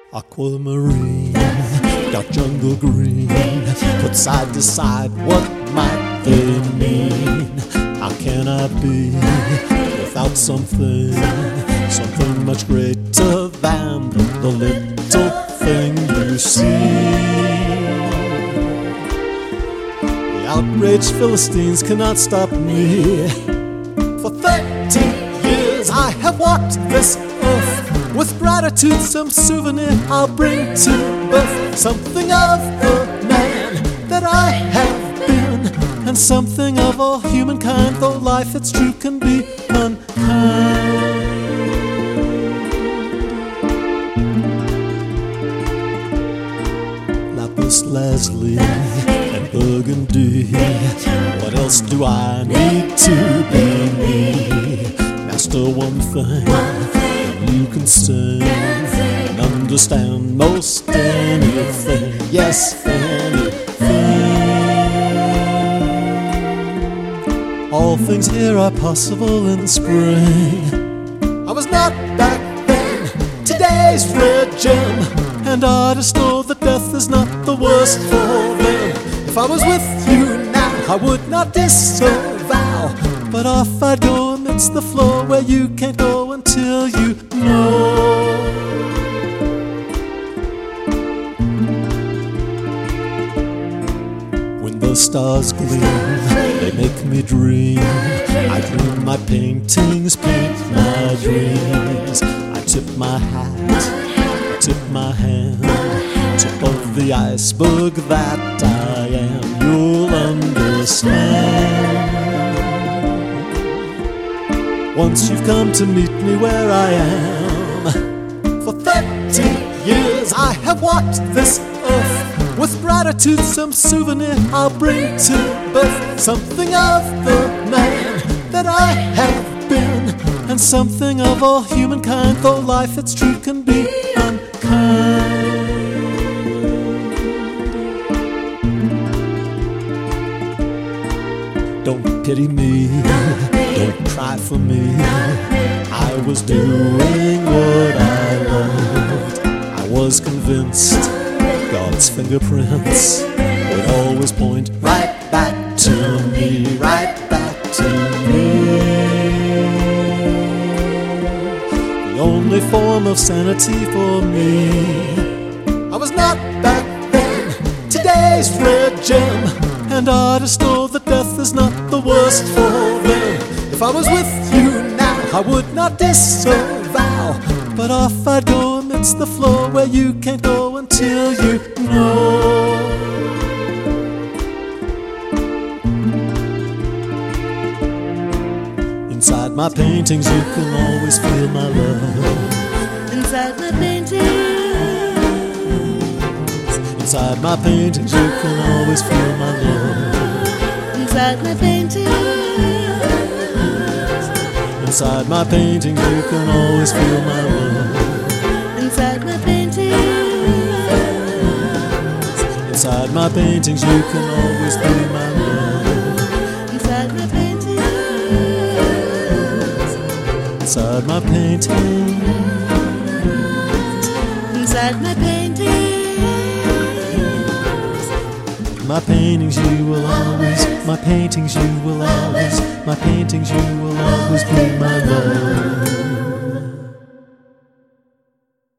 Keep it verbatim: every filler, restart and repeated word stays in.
Aquamarine, dark jungle green, put side to side, what might they mean? How can I be without something, something much greater than the little thing you see? The outraged Philistines cannot stop me. For thirty years I have walked this earth. With gratitude, some souvenir I'll bring to birth. Something of the man that I have been, and something of all humankind, though life, it's true, can be unkind. Lapis lazuli and burgundy, what else do I need to be me? Master, one thing you can sing and understand most anything, yes, anything. All things here are possible in the spring. I was not back then, today's red gem, and artists know that death is not the worst for them. If I was with you now, I would not disavow, but off I'd go amidst the floor where you can't go until you know. When the stars gleam, they make me dream. I dream my paintings paint my dreams. I tip my hat, I tip my hand, tip of the iceberg that I am. You'll understand once you've come to meet me where I am. For thirty years I have walked this earth. With gratitude, some souvenir I'll bring to birth. Something of the man that I have been, and something of all humankind, though life, it's true, can be unkind. Don't pity me, don't cry for me. I was doing what I loved. I was convinced God's fingerprints would always point right back to me, right back to me. The only form of sanity for me. I was not back then, today's red gem, and artists know that death is not the worst for them. If I was with you now, I would not disavow, but off I'd go amidst the floor where you can't go until you know. Inside my paintings you can always feel my love. Inside my paintings, inside my paintings you can always feel my love. inside my paintings, inside my paintings you can always feel my love. inside my paintings, inside my paintings you can always be my love. inside my paintings, inside my paintings, inside my paintings, my paintings you will always, my paintings you will always, my paintings you will always be my love.